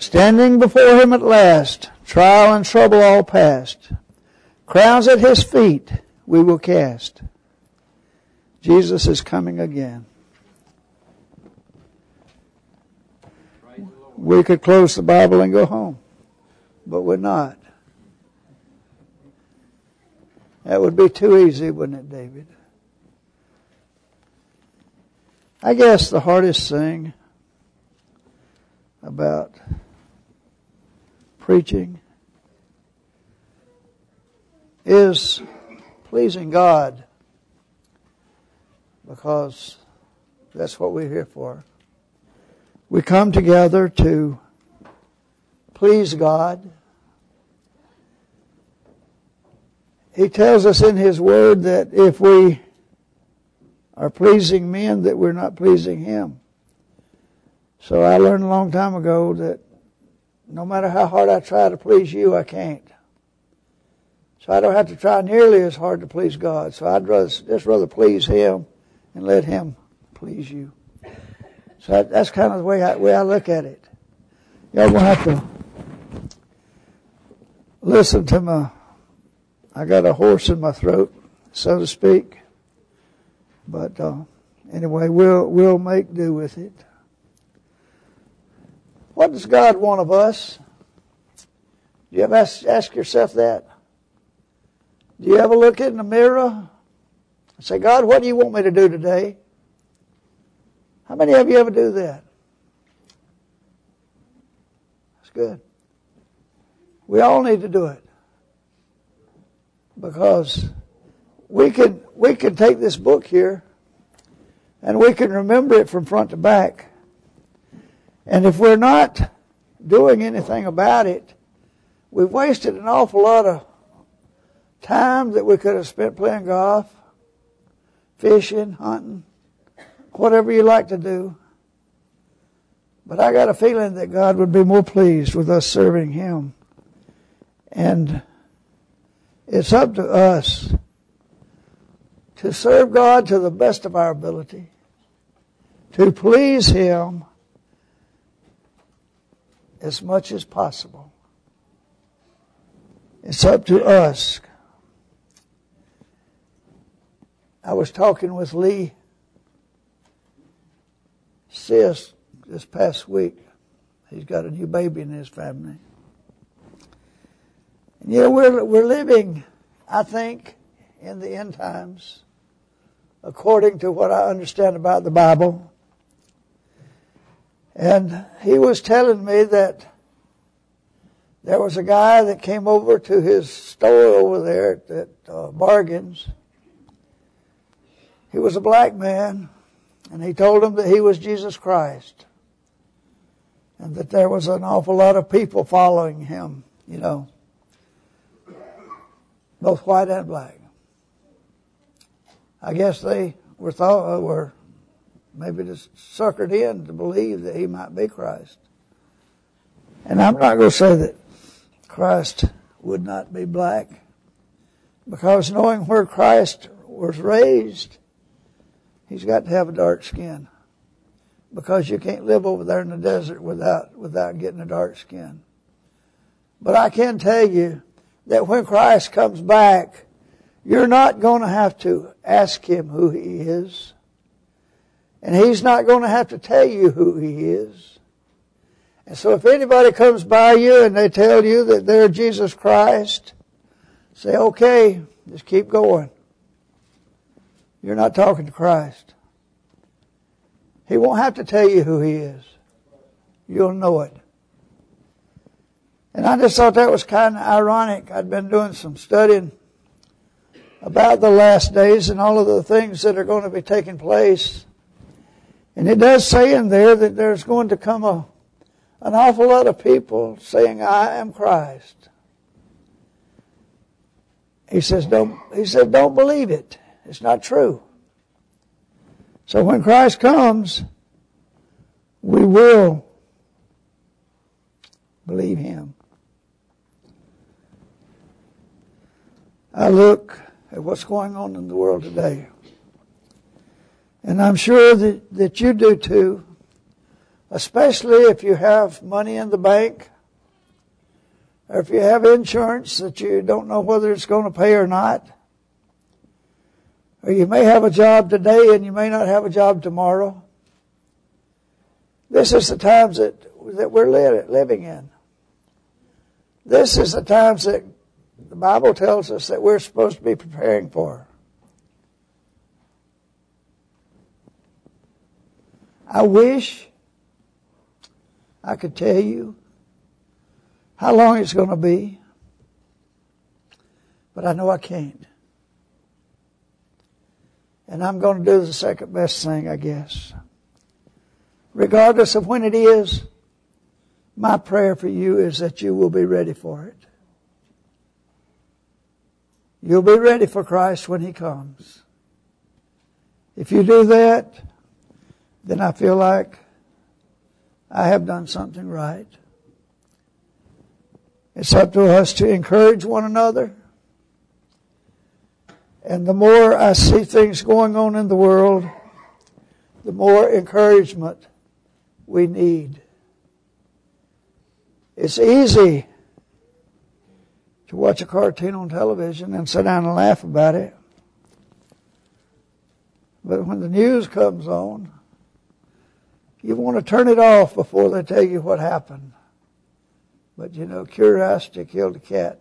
Standing before Him at last, trial and trouble all past, crowns at His feet we will cast. Jesus is coming again. We could close the Bible and go home, but we're not. That would be too easy, wouldn't it, David? I guess the hardest thing about preaching is pleasing God, because that's what we're here for. We come together to please God. He tells us in His Word that if we are pleasing men, that we're not pleasing Him. So I learned a long time ago that no matter how hard I try to please you, I can't. So I don't have to try nearly as hard to please God. So I'd rather please Him and let Him please you. So that's kind of the way I look at it. Y'all gonna have to listen to I got a horse in my throat, so to speak. But anyway, we'll make do with it. What does God want of us? Do you ever ask yourself that? Do you ever look in the mirror and say, God, what do you want me to do today? How many of you ever do that? That's good. We all need to do it. Because we can take this book here and we can remember it from front to back. And if we're not doing anything about it, we've wasted an awful lot of time that we could have spent playing golf, fishing, hunting, whatever you like to do. But I got a feeling that God would be more pleased with us serving Him. And it's up to us to serve God to the best of our ability, to please Him as much as possible. It's up to us. I was talking with Lee Sis this past week. He's got a new baby in his family. And we're living, I think, in the end times, according to what I understand about the Bible. And he was telling me that there was a guy that came over to his store over there at Bargains. He was a black man, and he told him that he was Jesus Christ, and that there was an awful lot of people following him, both white and black. I guess they were maybe just suckered in to believe that he might be Christ. And I'm not going to say that Christ would not be black, because knowing where Christ was raised, He's got to have a dark skin, because you can't live over there in the desert without getting a dark skin. But I can tell you that when Christ comes back, you're not going to have to ask Him who He is. And He's not going to have to tell you who He is. And so if anybody comes by you and they tell you that they're Jesus Christ, say, okay, just keep going. You're not talking to Christ. He won't have to tell you who He is. You'll know it. And I just thought that was kind of ironic. I'd been doing some studying about the last days and all of the things that are going to be taking place. And it does say in there that there's going to come an awful lot of people saying, I am Christ. He said, don't believe it. It's not true. So when Christ comes, we will believe Him. I look at what's going on in the world today, and I'm sure that you do too. especially if you have money in the bank, or if you have insurance that you don't know whether it's going to pay or not. Or you may have a job today and you may not have a job tomorrow. This is the times that we're living in. This is the times that the Bible tells us that we're supposed to be preparing for. I wish I could tell you how long it's going to be, but I know I can't. And I'm going to do the second best thing, I guess. Regardless of when it is, my prayer for you is that you will be ready for it. You'll be ready for Christ when He comes. If you do that, then I feel like I have done something right. It's up to us to encourage one another. And the more I see things going on in the world, the more encouragement we need. It's easy to watch a cartoon on television and sit down and laugh about it. But when the news comes on, you want to turn it off before they tell you what happened. But you know, curiosity killed the cat.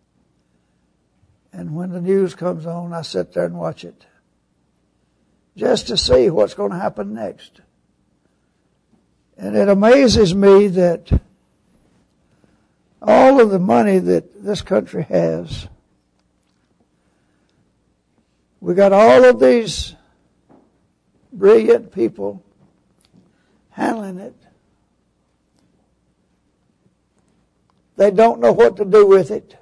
And when the news comes on, I sit there and watch it. Just to see what's going to happen next. And it amazes me that all of the money that this country has, we got all of these brilliant people handling it. They don't know what to do with it.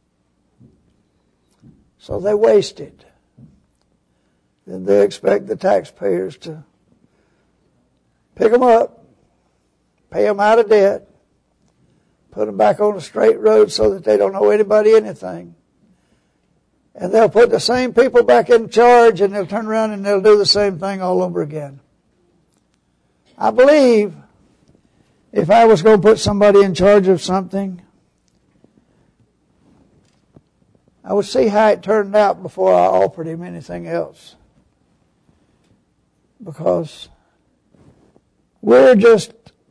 So they waste it. Then they expect the taxpayers to pick them up, pay them out of debt, put them back on a straight road so that they don't owe anybody anything. And they'll put the same people back in charge and they'll turn around and they'll do the same thing all over again. I believe if I was going to put somebody in charge of something, I would see how it turned out before I offered him anything else. Because we're just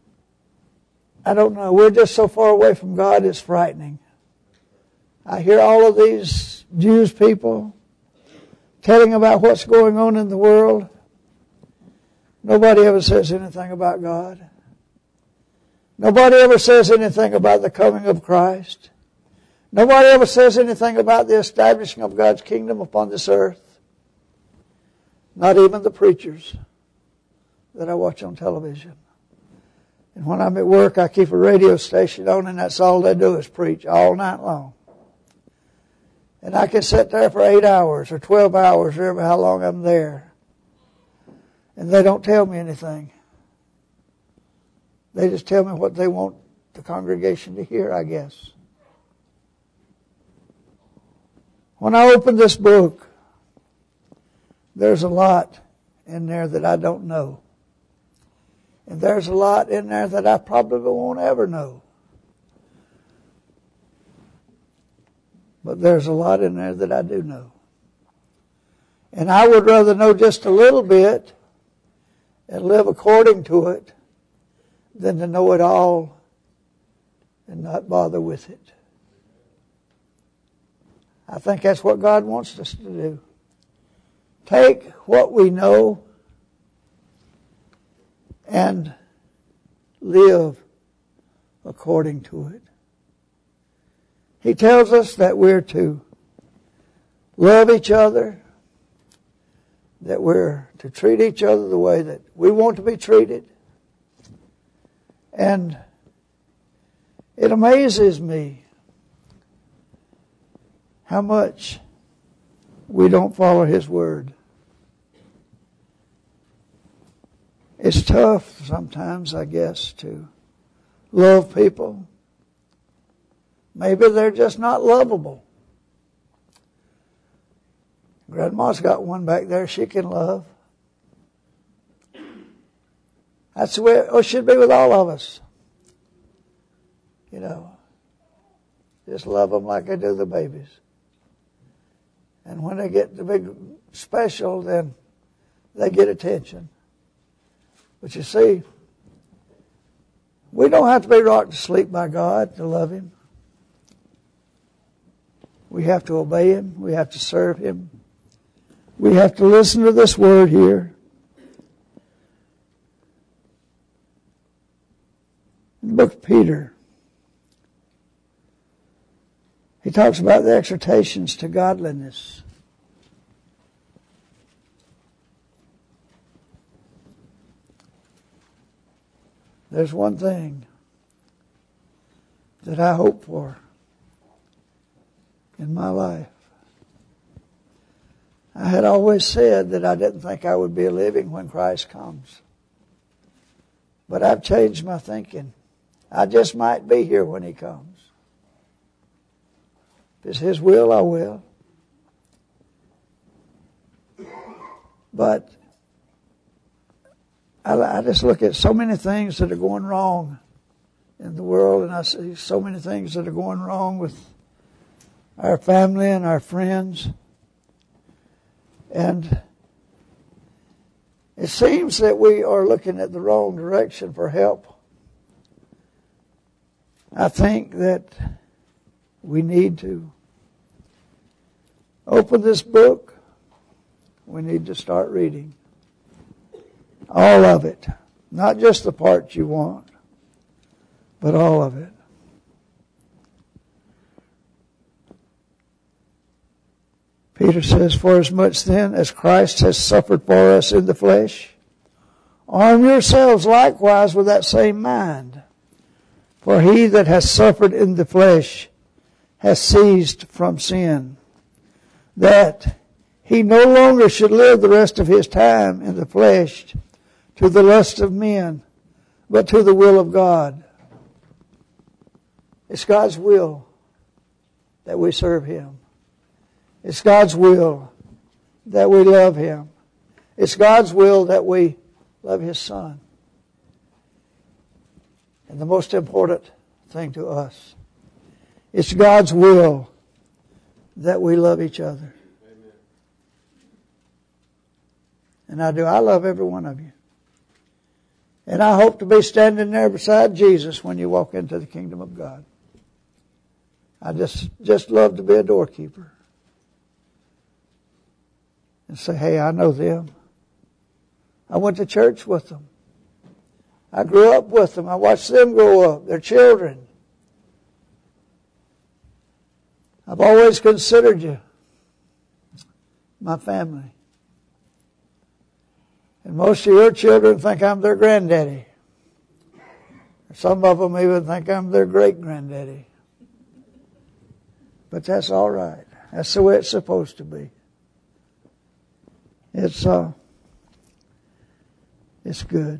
so far away from God, it's frightening. I hear all of these Jews people telling about what's going on in the world. Nobody ever says anything about God. Nobody ever says anything about the coming of Christ. Nobody ever says anything about the establishing of God's kingdom upon this earth. Not even the preachers that I watch on television. And when I'm at work, I keep a radio station on, and that's all they do is preach all night long. And I can sit there for 8 hours or 12 hours, or how long I'm there. And they don't tell me anything. They just tell me what they want the congregation to hear, I guess. When I open this book, there's a lot in there that I don't know. And there's a lot in there that I probably won't ever know. But there's a lot in there that I do know. And I would rather know just a little bit and live according to it than to know it all and not bother with it. I think that's what God wants us to do. Take what we know and live according to it. He tells us that we're to love each other, that we're to treat each other the way that we want to be treated. And it amazes me how much we don't follow His word. It's tough sometimes, I guess, to love people. Maybe they're just not lovable. Grandma's got one back there she can love. That's the way it should be with all of us. You know, just love them like I do the babies. And when they get the big special, then they get attention. But you see, we don't have to be rocked to sleep by God to love Him. We have to obey Him. We have to serve Him. We have to listen to this word here. In the book of Peter, he talks about the exhortations to godliness. There's one thing that I hope for in my life. I had always said that I didn't think I would be living when Christ comes. But I've changed my thinking. I just might be here when He comes. If it's His will, I will. But I just look at so many things that are going wrong in the world, and I see so many things that are going wrong with our family and our friends. And it seems that we are looking at the wrong direction for help. I think that we need to open this book. We need to start reading. All of it. Not just the parts you want, but all of it. Peter says, "For as much then as Christ has suffered for us in the flesh, arm yourselves likewise with that same mind. For he that has suffered in the flesh has ceased from sin, that he no longer should live the rest of his time in the flesh to the lust of men, but to the will of God." It's God's will that we serve Him. It's God's will that we love Him. It's God's will that we love His Son. And the most important thing to us, it's God's will that we love each other. Amen. And I love every one of you. And I hope to be standing there beside Jesus when you walk into the kingdom of God. I just love to be a doorkeeper. And say, hey, I know them. I went to church with them. I grew up with them. I watched them grow up. They're children. I've always considered you my family. And most of your children think I'm their granddaddy. Some of them even think I'm their great-granddaddy. But that's all right. That's the way it's supposed to be. It's good.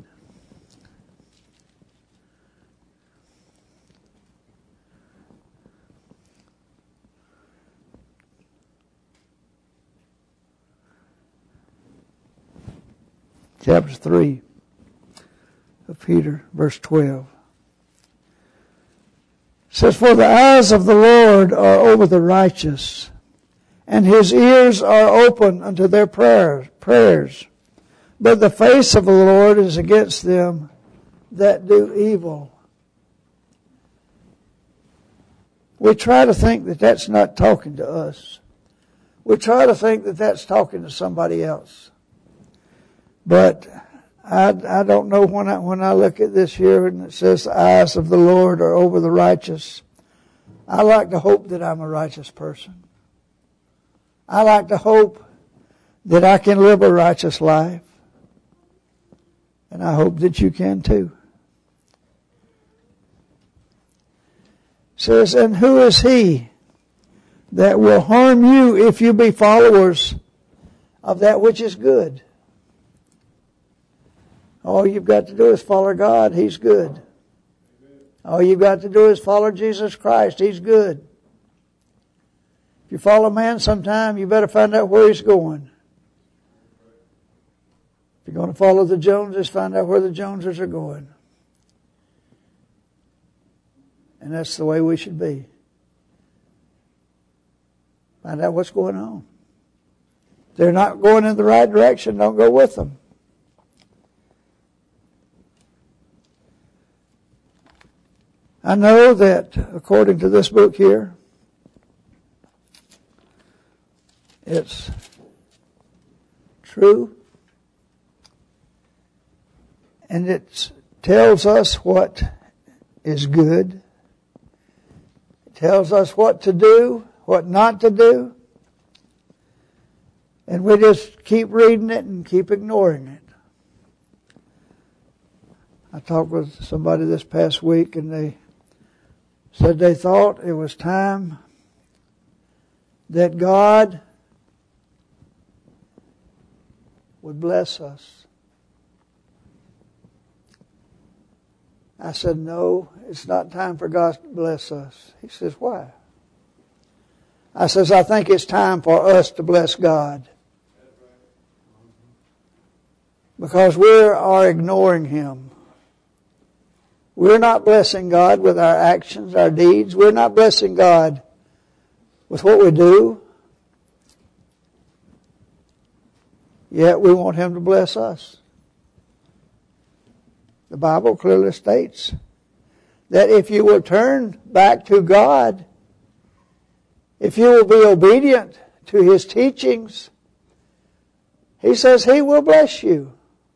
Chapter 3 of Peter, verse 12. It says, "For the eyes of the Lord are over the righteous, and His ears are open unto their prayers. But the face of the Lord is against them that do evil." We try to think that that's not talking to us. We try to think that that's talking to somebody else. But I don't know when I look at this here and it says the eyes of the Lord are over the righteous. I like to hope that I'm a righteous person. I like to hope that I can live a righteous life. And I hope that you can too. It says, "And who is he that will harm you if you be followers of that which is good?" All you've got to do is follow God. He's good. All you've got to do is follow Jesus Christ. He's good. If you follow man sometime, you better find out where he's going. If you're going to follow the Joneses, find out where the Joneses are going. And that's the way we should be. Find out what's going on. If they're not going in the right direction, don't go with them. I know that according to this book here, it's true. And it tells us what is good. It tells us what to do, what not to do. And we just keep reading it and keep ignoring it. I talked with somebody this past week and they said they thought it was time that God would bless us. I said, no, it's not time for God to bless us. He says, why? I says, I think it's time for us to bless God. Because we are ignoring Him. We're not blessing God with our actions, our deeds. We're not blessing God with what we do. Yet we want Him to bless us. The Bible clearly states that if you will turn back to God, if you will be obedient to His teachings, He says He will bless you.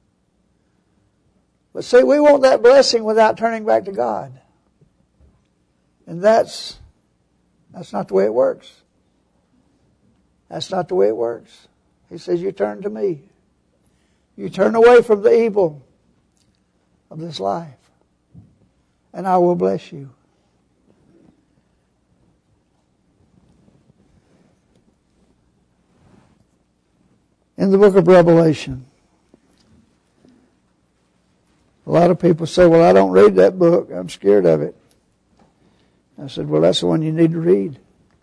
But see, we want that blessing without turning back to God. And that's not the way it works. That's not the way it works. He says, you turn to me. You turn away from the evil of this life. And I will bless you. In the book of Revelation, a lot of people say, well, I don't read that book. I'm scared of it. I said, well, that's the one you need to read.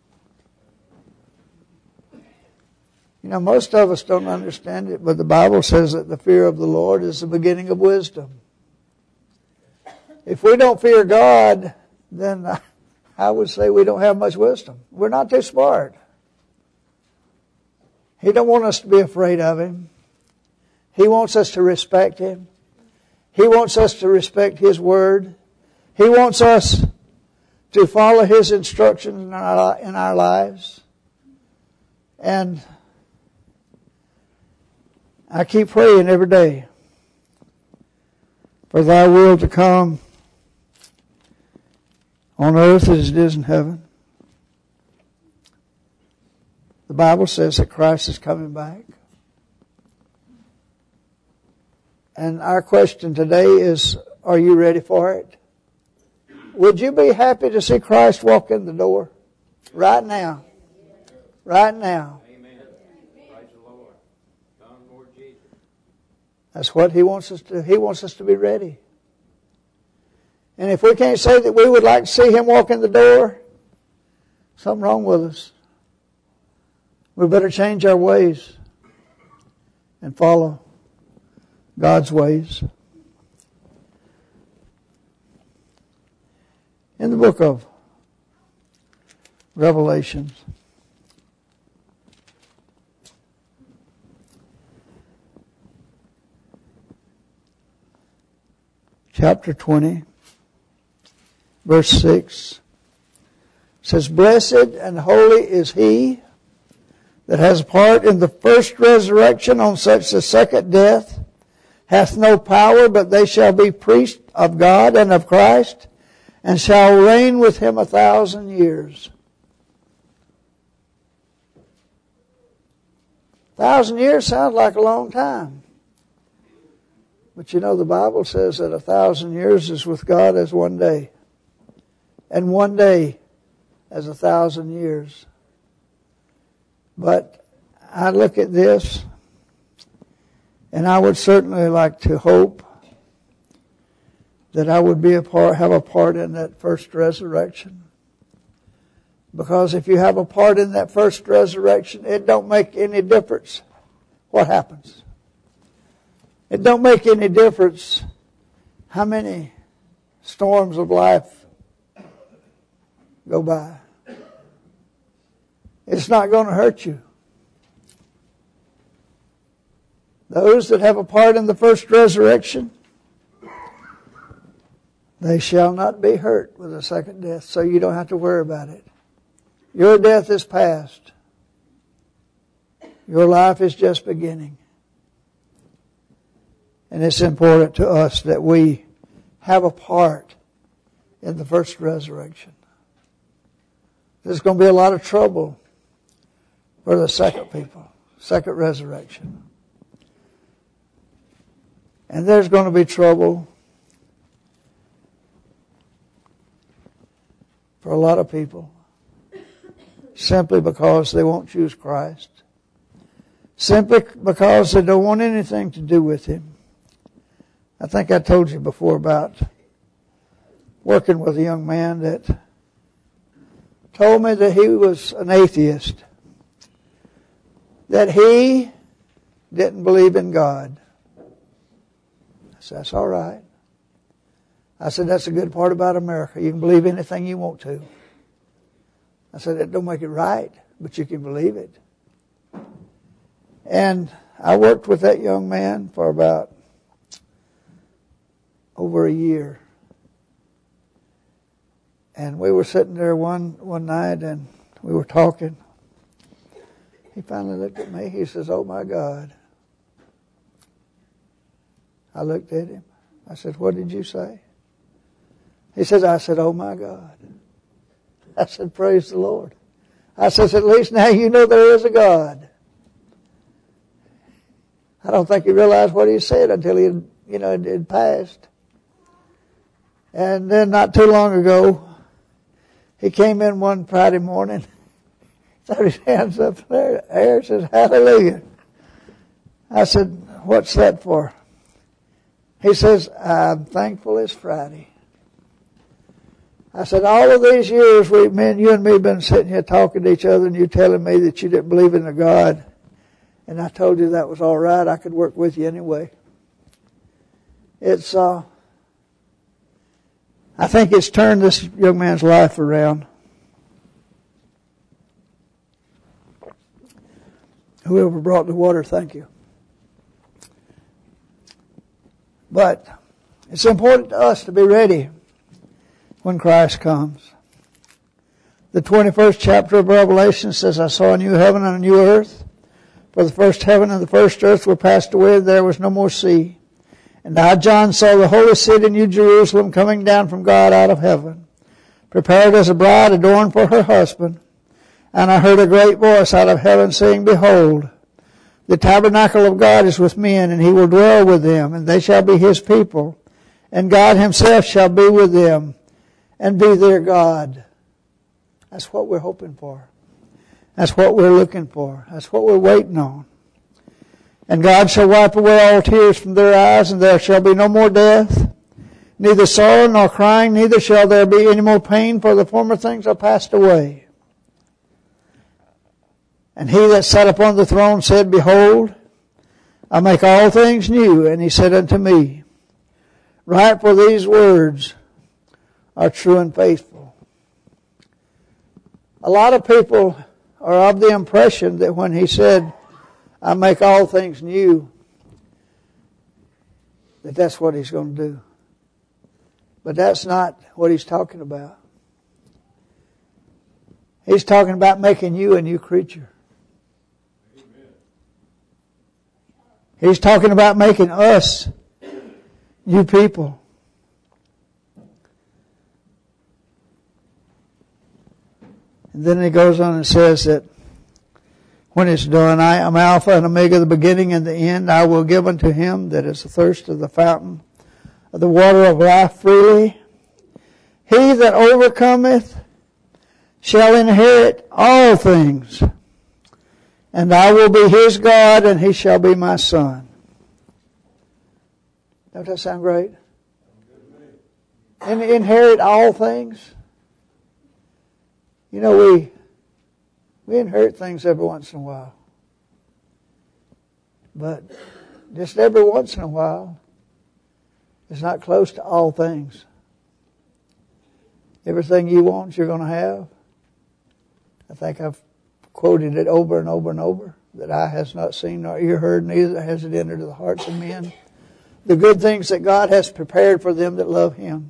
You know, most of us don't understand it, but the Bible says that the fear of the Lord is the beginning of wisdom. If we don't fear God, then I would say we don't have much wisdom. We're not too smart. He don't want us to be afraid of Him. He wants us to respect Him. He wants us to respect His Word. He wants us to follow His instructions in our lives. And I keep praying every day for Thy will to come on earth as it is in heaven. The Bible says that Christ is coming back. And our question today is, are you ready for it? Would you be happy to see Christ walk in the door? Right now. Right now. Amen. Praise the Lord. Come, Lord Jesus. That's what He wants us to. He wants us to be ready. And if we can't say that we would like to see Him walk in the door, something wrong with us. We better change our ways and follow God's ways. In the book of Revelation, chapter 20, verse 6, says, blessed and holy is he that has part in the first resurrection. On such the second death hath no power, but they shall be priests of God and of Christ, and shall reign with Him 1,000 years. 1,000 years sounds like a long time. But you know, the Bible says that 1,000 years is with God as one day. And one day as 1,000 years. But I look at this, and I would certainly like to hope that I would be have a part in that first resurrection. Because if you have a part in that first resurrection, it don't make any difference what happens. It don't make any difference how many storms of life go by. It's not going to hurt you. Those that have a part in the first resurrection, they shall not be hurt with the second death, so you don't have to worry about it. Your death is past. Your life is just beginning. And it's important to us that we have a part in the first resurrection. There's going to be a lot of trouble for the second people, second resurrection. And there's going to be trouble for a lot of people simply because they won't choose Christ. Simply because they don't want anything to do with Him. I think I told you before about working with a young man that told me that he was an atheist, that he didn't believe in God. I said, that's all right. I said, that's a good part about America. You can believe anything you want to. I said, it don't make it right, but you can believe it. And I worked with that young man for about over a year. And we were sitting there one night and we were talking. He finally looked at me. He says, oh my God. I looked at him. I said, what did you say? He says, I said, oh my God. I said, praise the Lord. I says, at least now you know there is a God. I don't think he realized what he said until he, it had passed. And then not too long ago, he came in one Friday morning, threw his hands up in the air, and says, hallelujah. I said, what's that for? He says, I'm thankful it's Friday. I said, all of these years, you and me have been sitting here talking to each other, and you telling me that you didn't believe in a God. And I told you that was all right. I could work with you anyway. I think it's turned this young man's life around. Whoever brought the water, thank you. But it's important to us to be ready when Christ comes. The 21st chapter of Revelation says, I saw a new heaven and a new earth. For the first heaven and the first earth were passed away, and there was no more sea. And I, John, saw the holy city, New Jerusalem, coming down from God out of heaven, prepared as a bride adorned for her husband. And I heard a great voice out of heaven saying, behold, the tabernacle of God is with men, and He will dwell with them, and they shall be His people. And God Himself shall be with them, and be their God. That's what we're hoping for. That's what we're looking for. That's what we're waiting on. And God shall wipe away all tears from their eyes, and there shall be no more death, neither sorrow nor crying, neither shall there be any more pain, for the former things are passed away. And He that sat upon the throne said, behold, I make all things new. And He said unto me, write, for these words are true and faithful. A lot of people are of the impression that when He said, I make all things new, that's what He's going to do. But that's not what He's talking about. He's talking about making you a new creature. Amen. He's talking about making us new people. And then He goes on and says that when it's done, I am Alpha and Omega, the beginning and the end. I will give unto him that is athirst of the fountain of the water of life freely. He that overcometh shall inherit all things. And I will be his God, and he shall be my son. Don't that sound great? And inherit all things. You know, we inherit things every once in a while. But just every once in a while is not close to all things. Everything you want, you're going to have. I think I've quoted it over and over and over, that eye has not seen nor ear heard, neither has it entered into the hearts of men. The good things that God has prepared for them that love Him.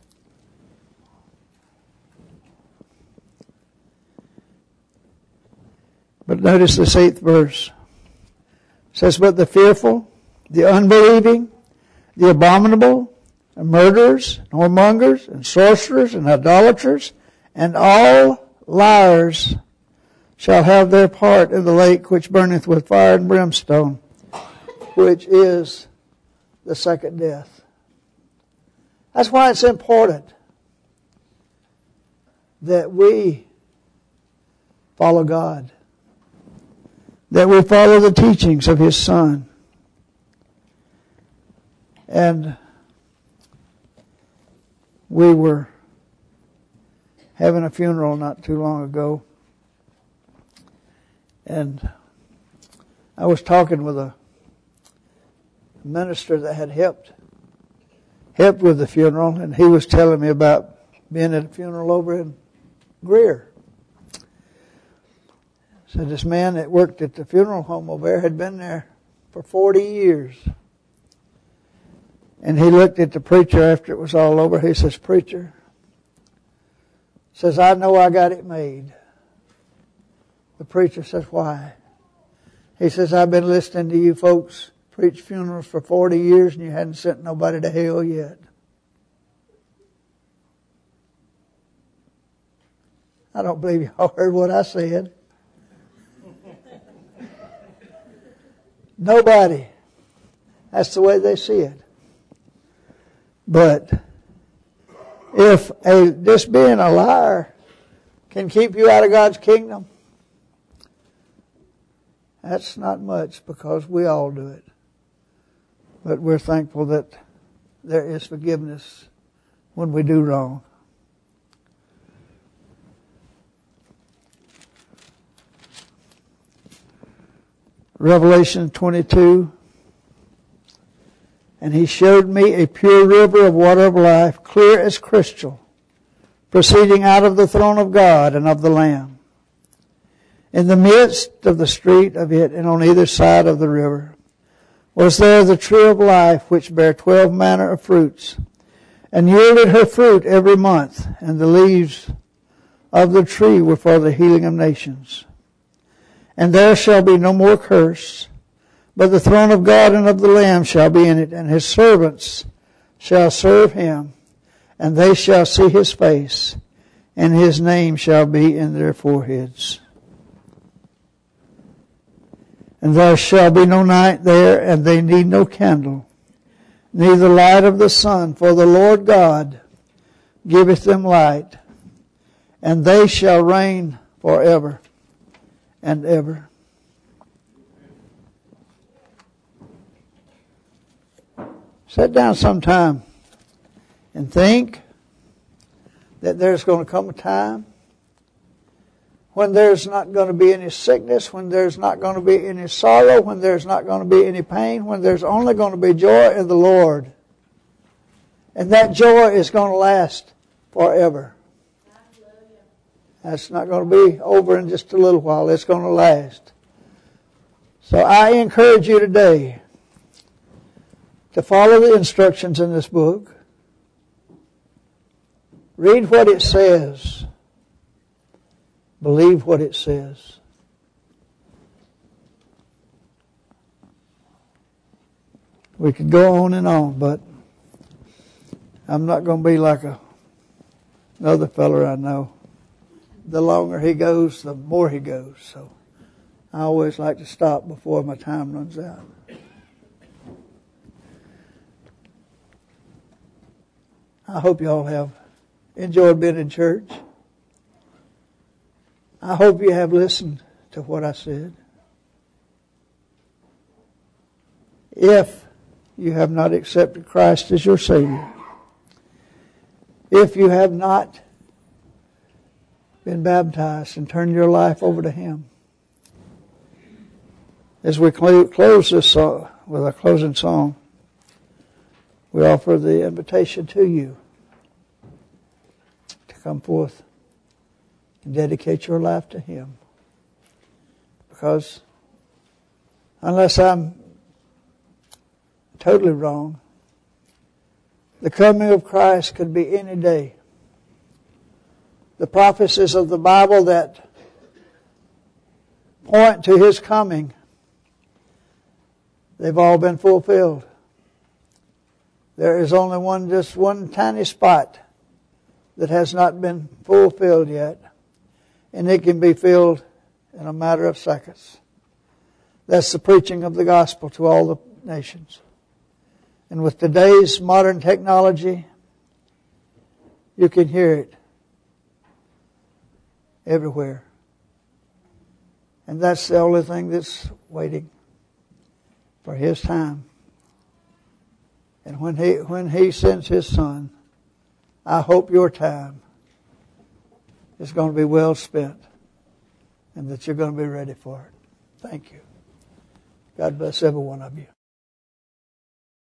But notice this 8th verse. It says, but the fearful, the unbelieving, the abominable, the murderers, and whoremongers, and sorcerers, and idolaters, and all liars shall have their part in the lake which burneth with fire and brimstone, which is the second death. That's why it's important that we follow God, that we follow the teachings of His Son. And we were having a funeral not too long ago, and I was talking with a minister that had helped with the funeral, and he was telling me about being at a funeral over in Greer. Said this man that worked at the funeral home over there had been there for 40 years. And he looked at the preacher after it was all over. He says, preacher, says, I know I got it made. The preacher says, why? He says, I've been listening to you folks preach funerals for 40 years and you hadn't sent nobody to hell yet. I don't believe y'all heard what I said. Nobody. That's the way they see it. But if just being a liar can keep you out of God's kingdom, that's not much, because we all do it. But we're thankful that there is forgiveness when we do wrong. Revelation 22. And He showed me a pure river of water of life, clear as crystal, proceeding out of the throne of God and of the Lamb. In the midst of the street of it, and on either side of the river, was there the tree of life, which bare 12 manner of fruits, and yielded her fruit every month, and the leaves of the tree were for the healing of nations. And there shall be no more curse, but the throne of God and of the Lamb shall be in it, and His servants shall serve Him, and they shall see His face, and His name shall be in their foreheads. And there shall be no night there, and they need no candle, neither light of the sun, for the Lord God giveth them light, and they shall reign forever and ever. Sit down sometime and think that there's going to come a time when there's not going to be any sickness, when there's not going to be any sorrow, when there's not going to be any pain, when there's only going to be joy in the Lord. And that joy is going to last forever. That's not going to be over in just a little while. It's going to last. So I encourage you today to follow the instructions in this book. Read what it says. Believe what it says. We could go on and on, but I'm not going to be like another feller I know. The longer he goes, the more he goes. So I always like to stop before my time runs out. I hope you all have enjoyed being in church. I hope you have listened to what I said. If you have not accepted Christ as your Savior, if you have not been baptized and turned your life over to Him, as we close this with our closing song, we offer the invitation to you to come forth and dedicate your life to Him. Because unless I'm totally wrong, the coming of Christ could be any day. The prophecies of the Bible that point to His coming, they've all been fulfilled. There is only just one tiny spot that has not been fulfilled yet, and it can be filled in a matter of seconds. That's the preaching of the gospel to all the nations. And with today's modern technology, you can hear it everywhere. And that's the only thing that's waiting for His time. And when He sends His Son, I hope your time is going to be well spent and that you're going to be ready for it. Thank you. God bless every one of you.